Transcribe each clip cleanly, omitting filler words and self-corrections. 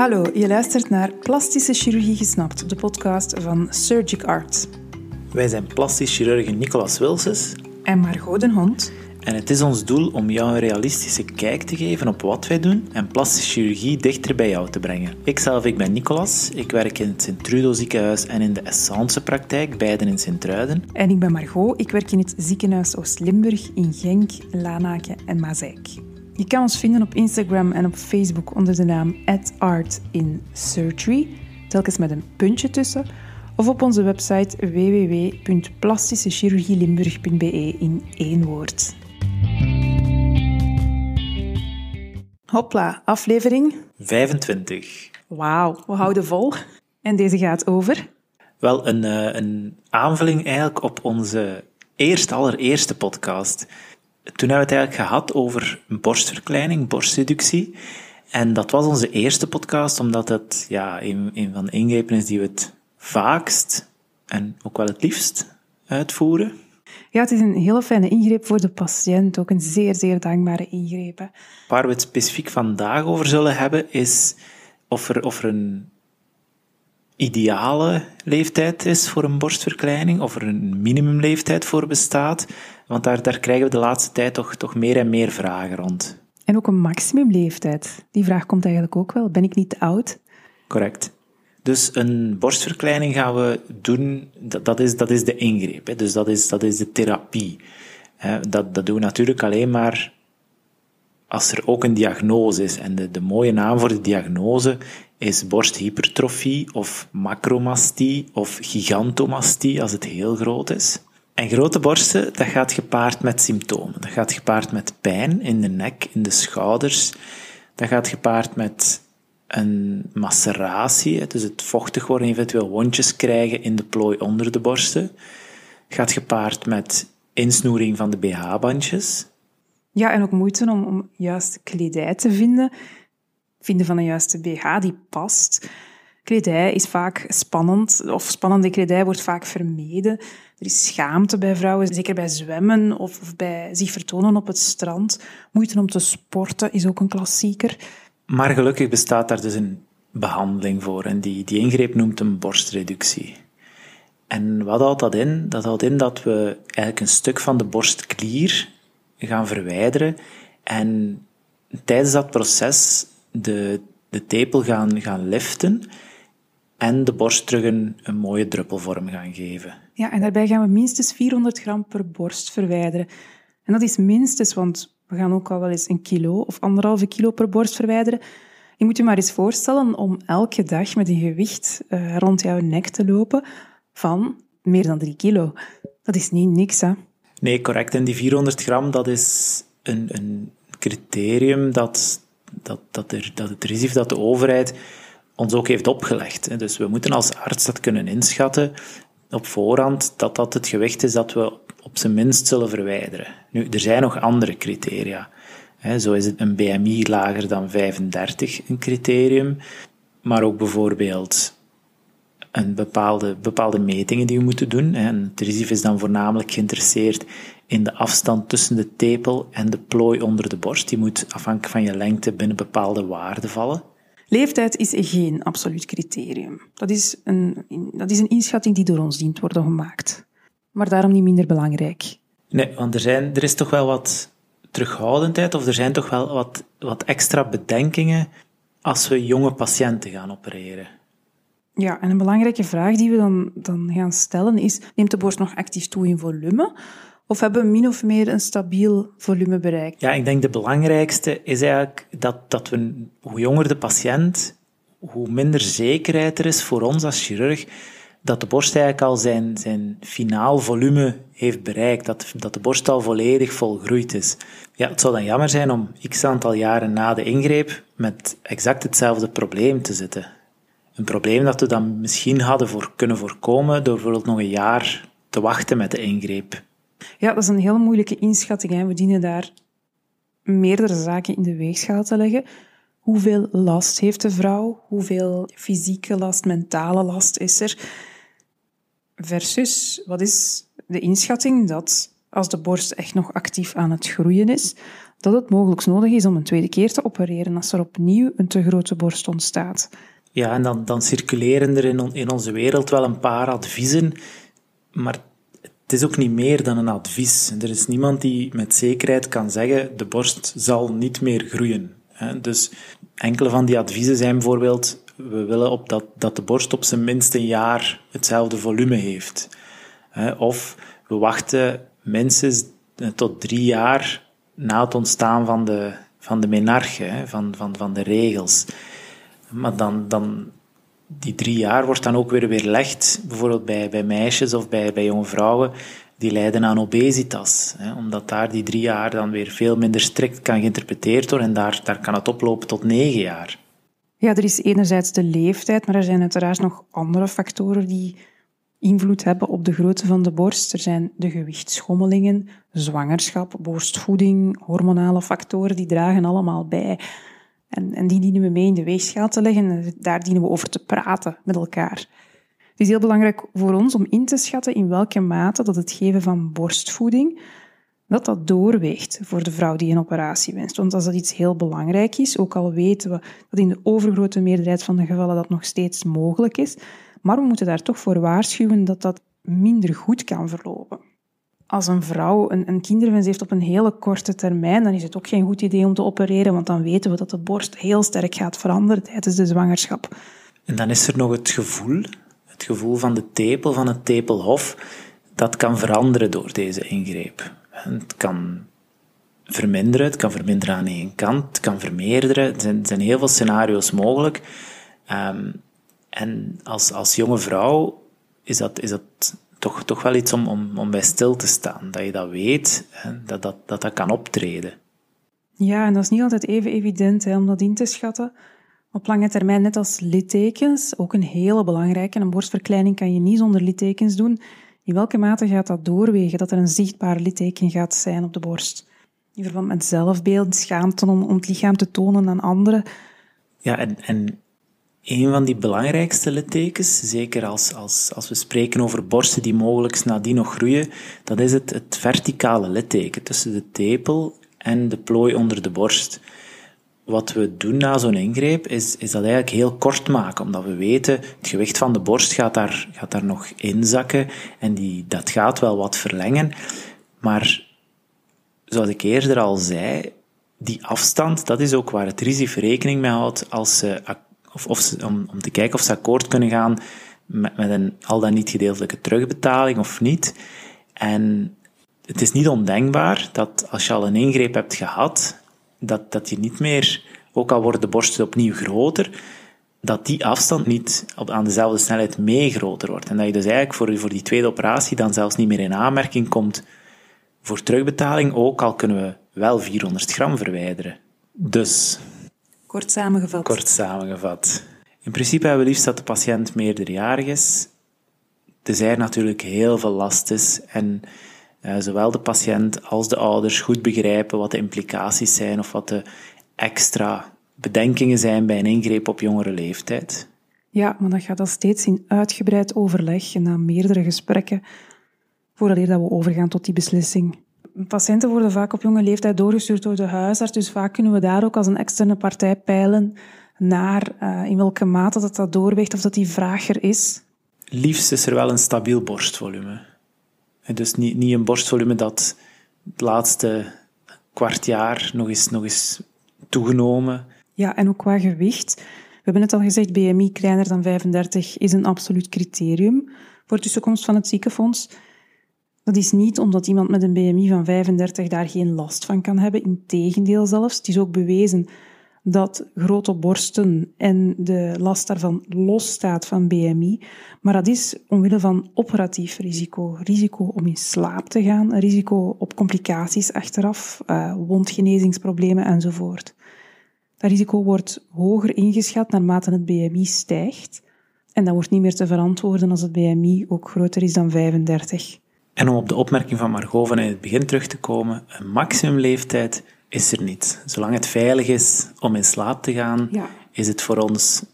Hallo, je luistert naar Plastische Chirurgie Gesnapt, de podcast van Surgic Art. Wij zijn plastisch chirurgen Nicolas Wilses En Margot den Hond. en het is ons doel om jou een realistische kijk te geven op wat wij doen en plastische chirurgie dichter bij jou te brengen. Ik ben Nicolas, ik werk in het Sint-Trudo ziekenhuis en in de Essence praktijk, beiden in Sint-Truiden. En ik ben Margot, ik werk in het ziekenhuis Oost-Limburg in Genk, Lanaken en Mazeik. Je kan ons vinden op Instagram en op Facebook onder de naam @artinsurgery, telkens met een puntje tussen, of op onze website www.plastischechirurgielimburg.be in één woord. Hopla, aflevering 25. Wauw, we houden vol. En deze gaat over? Wel, een aanvulling eigenlijk op onze allereerste podcast. Toen hebben we het eigenlijk gehad over borstverkleining, borstreductie. En dat was onze eerste podcast, omdat het een van de ingrepen is die we het vaakst en ook wel het liefst uitvoeren. Ja, het is een hele fijne ingreep voor de patiënt, ook een zeer, zeer dankbare ingreep. Waar we het specifiek vandaag over zullen hebben, is of er een ideale leeftijd is voor een borstverkleining, of er een minimumleeftijd voor bestaat. Want daar krijgen we de laatste tijd toch meer en meer vragen rond. En ook een maximumleeftijd. Die vraag komt eigenlijk ook wel. Ben ik niet te oud? Correct. Dus een borstverkleining gaan we doen, dat is de ingreep. Hè. Dus dat is de therapie. Dat doen we natuurlijk alleen maar als er ook een diagnose is. En de mooie naam voor de diagnose is borsthypertrofie of macromastie of gigantomastie als het heel groot is. En grote borsten, dat gaat gepaard met symptomen. Dat gaat gepaard met pijn in de nek, in de schouders. Dat gaat gepaard met een maceratie, dus het vochtig worden, eventueel wondjes krijgen in de plooi onder de borsten. Gaat gepaard met insnoering van de BH-bandjes. Ja, en ook moeite om juiste kledij te vinden. Vinden van een juiste BH die past. Kledij is vaak spannend, of spannende kledij wordt vaak vermeden. Er is schaamte bij vrouwen, zeker bij zwemmen of bij zich vertonen op het strand. Moeite om te sporten is ook een klassieker. Maar gelukkig bestaat daar dus een behandeling voor. En die ingreep noemt een borstreductie. En wat houdt dat in? Dat houdt in dat we eigenlijk een stuk van de borstklier gaan verwijderen. En tijdens dat proces de tepel gaan liften en de borst terug een mooie druppelvorm gaan geven. Ja, en daarbij gaan we minstens 400 gram per borst verwijderen. En dat is minstens, want we gaan ook al wel eens 1 kilo of 1,5 kilo per borst verwijderen. Je moet je maar eens voorstellen om elke dag met een gewicht rond jouw nek te lopen van meer dan 3 kilo. Dat is niet niks, hè? Nee, correct. En die 400 gram, dat is een criterium dat het risico dat de overheid ons ook heeft opgelegd. Dus we moeten als arts dat kunnen inschatten op voorhand dat het gewicht is dat we op zijn minst zullen verwijderen. Nu, er zijn nog andere criteria. Zo is het een BMI lager dan 35 een criterium, maar ook bijvoorbeeld een bepaalde metingen die we moeten doen. En het RISIF is dan voornamelijk geïnteresseerd in de afstand tussen de tepel en de plooi onder de borst. Die moet afhankelijk van je lengte binnen bepaalde waarden vallen. Leeftijd is geen absoluut criterium. Dat is een inschatting die door ons dient worden gemaakt. Maar daarom niet minder belangrijk. Nee, want er is toch wel wat terughoudendheid, of er zijn toch wel wat extra bedenkingen als we jonge patiënten gaan opereren. Ja, en een belangrijke vraag die we dan gaan stellen is, neemt de borst nog actief toe in volume? Of hebben we min of meer een stabiel volume bereikt? Ja, ik denk de belangrijkste is eigenlijk dat hoe jonger de patiënt, hoe minder zekerheid er is voor ons als chirurg, dat de borst eigenlijk al zijn finaal volume heeft bereikt, dat de borst al volledig volgroeid is. Ja, het zou dan jammer zijn om x aantal jaren na de ingreep met exact hetzelfde probleem te zitten. Een probleem dat we dan misschien hadden kunnen voorkomen door bijvoorbeeld nog een jaar te wachten met de ingreep. Ja, dat is een hele moeilijke inschatting. Hè. We dienen daar meerdere zaken in de weegschaal te leggen. Hoeveel last heeft de vrouw? Hoeveel fysieke last, mentale last is er? Versus, wat is de inschatting dat als de borst echt nog actief aan het groeien is, dat het mogelijk nodig is om een tweede keer te opereren als er opnieuw een te grote borst ontstaat. Ja, en dan circuleren er in onze wereld wel een paar adviezen, maar het is ook niet meer dan een advies. Er is niemand die met zekerheid kan zeggen, de borst zal niet meer groeien. Dus enkele van die adviezen zijn bijvoorbeeld, we willen dat de borst op zijn minst een jaar hetzelfde volume heeft. Of we wachten minstens tot 3 jaar na het ontstaan van de menarche, van de regels. Maar dan die 3 jaar wordt dan ook weer weerlegd, bijvoorbeeld bij meisjes of bij jonge vrouwen, die lijden aan obesitas. Omdat daar die 3 jaar dan weer veel minder strikt kan geïnterpreteerd worden en daar kan het oplopen tot 9 jaar. Ja, er is enerzijds de leeftijd, maar er zijn uiteraard nog andere factoren die invloed hebben op de grootte van de borst. Er zijn de gewichtsschommelingen, zwangerschap, borstvoeding, hormonale factoren, die dragen allemaal bij. En die dienen we mee in de weegschaal te leggen en daar dienen we over te praten met elkaar. Het is heel belangrijk voor ons om in te schatten in welke mate dat het geven van borstvoeding dat doorweegt voor de vrouw die een operatie wenst. Want als dat iets heel belangrijk is, ook al weten we dat in de overgrote meerderheid van de gevallen dat nog steeds mogelijk is, maar we moeten daar toch voor waarschuwen dat dat minder goed kan verlopen. Als een vrouw een kinderwens heeft op een hele korte termijn, dan is het ook geen goed idee om te opereren, want dan weten we dat de borst heel sterk gaat veranderen tijdens de zwangerschap. En dan is er nog het gevoel van de tepel, van het tepelhof, dat kan veranderen door deze ingreep. Het kan verminderen, het kan verminderen aan één kant, het kan vermeerderen. Er zijn heel veel scenario's mogelijk. En als jonge vrouw is dat toch wel iets om bij stil te staan. Dat je dat weet, dat kan optreden. Ja, en dat is niet altijd even evident om dat in te schatten. Op lange termijn, net als littekens, ook een hele belangrijke. Een borstverkleining kan je niet zonder littekens doen. In welke mate gaat dat doorwegen, dat er een zichtbaar litteken gaat zijn op de borst? In verband met zelfbeeld, schaamte om het lichaam te tonen aan anderen. Ja, en een van die belangrijkste littekens, zeker als we spreken over borsten die mogelijk nadien nog groeien, dat is het verticale litteken tussen de tepel en de plooi onder de borst. Wat we doen na zo'n ingreep is dat eigenlijk heel kort maken, omdat we weten, het gewicht van de borst gaat daar nog inzakken en dat gaat wel wat verlengen. Maar, zoals ik eerder al zei, die afstand, dat is ook waar het RISIF rekening mee houdt om te kijken of ze akkoord kunnen gaan met een al dan niet gedeeltelijke terugbetaling of niet. En het is niet ondenkbaar dat als je al een ingreep hebt gehad, dat je niet meer, ook al worden de borsten opnieuw groter, dat die afstand niet aan dezelfde snelheid mee groter wordt. En dat je dus eigenlijk voor die tweede operatie dan zelfs niet meer in aanmerking komt voor terugbetaling, ook al kunnen we wel 400 gram verwijderen. Dus, Kort samengevat. In principe hebben we liefst dat de patiënt meerderjarig is, tenzij er natuurlijk heel veel last is en zowel de patiënt als de ouders goed begrijpen wat de implicaties zijn of wat de extra bedenkingen zijn bij een ingreep op jongere leeftijd. Ja, maar dat gaat al steeds in uitgebreid overleg en na meerdere gesprekken voordat we overgaan tot die beslissing. Patiënten worden vaak op jonge leeftijd doorgestuurd door de huisarts, dus vaak kunnen we daar ook als een externe partij peilen naar in welke mate dat doorweegt of dat die vraag er is. Liefst is er wel een stabiel borstvolume. Dus niet een borstvolume dat het laatste kwart jaar nog eens toegenomen. Ja, en ook qua gewicht. We hebben net al gezegd, BMI kleiner dan 35 is een absoluut criterium voor tussenkomst van het ziekenfonds. Dat is niet omdat iemand met een BMI van 35 daar geen last van kan hebben. Integendeel zelfs. Het is ook bewezen dat grote borsten en de last daarvan losstaat van BMI. Maar dat is omwille van operatief risico. Risico om in slaap te gaan, risico op complicaties achteraf, wondgenezingsproblemen enzovoort. Dat risico wordt hoger ingeschat naarmate het BMI stijgt. En dat wordt niet meer te verantwoorden als het BMI ook groter is dan 35. En om op de opmerking van Margot van in het begin terug te komen, een maximumleeftijd is er niet. Zolang het veilig is om in slaap te gaan, is het voor ons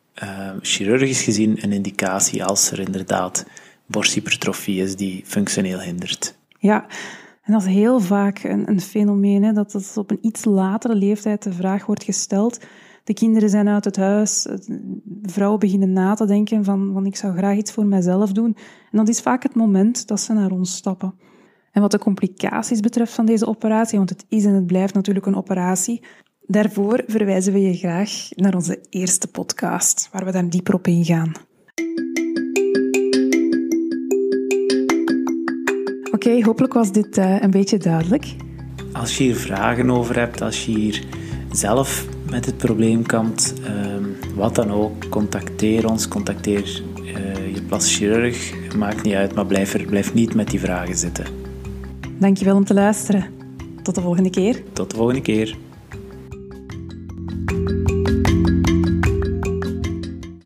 chirurgisch gezien een indicatie als er inderdaad borsthypertrofie is die functioneel hindert. Ja, En dat is heel vaak een fenomeen, hè, dat het op een iets latere leeftijd de vraag wordt gesteld. De kinderen zijn uit het huis, vrouwen beginnen na te denken van ik zou graag iets voor mijzelf doen. En dat is vaak het moment dat ze naar ons stappen. En wat de complicaties betreft van deze operatie, want het is en het blijft natuurlijk een operatie, daarvoor verwijzen we je graag naar onze eerste podcast, waar we daar dieper op ingaan. Oké, hopelijk was dit een beetje duidelijk. Als je hier vragen over hebt, als je hier zelf met het probleem kampt, wat dan ook, contacteer ons, contacteer je plastisch chirurg. Maakt niet uit, maar blijf niet met die vragen zitten. Dankjewel om te luisteren. Tot de volgende keer. Tot de volgende keer.